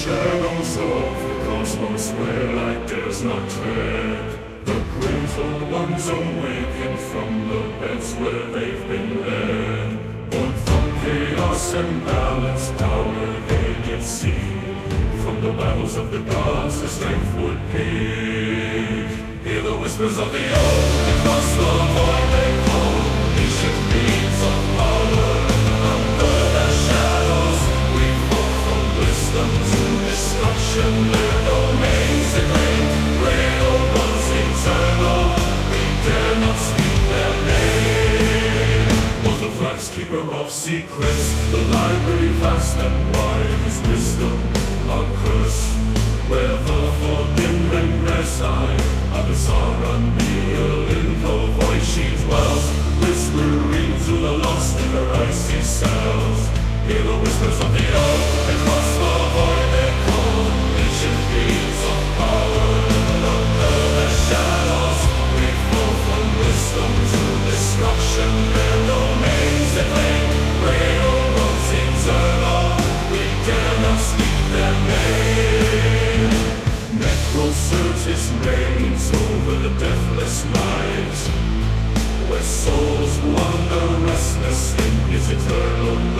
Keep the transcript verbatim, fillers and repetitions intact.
shadows of the cosmos where light dares not tread. The grizzled ones awaken from the beds where they've been led. Born from chaos and balance, power they yet see. From the battles of the gods, the strength would peak. Hear the whispers of the old, across the void they call. Ancient beams of power, under the shadows. We fall from wisdom to destruction. Their domains they claim, real ones eternal. We dare not speak their name. Was the flax keeper of secrets, the library vast and wide, his wisdom our curse, where the forbidden reside. Abysara Neil, in the void she dwells, whispering to the lost in her icy cells. Hear the whispers of the old, across the void they call. Ancient beings of power, under the shadows. We fall from wisdom to destruction. Their domains they claim, railroads eternal. We dare not speak their name. Necrocertus reigns over the deathless night, where souls wander restless in his eternal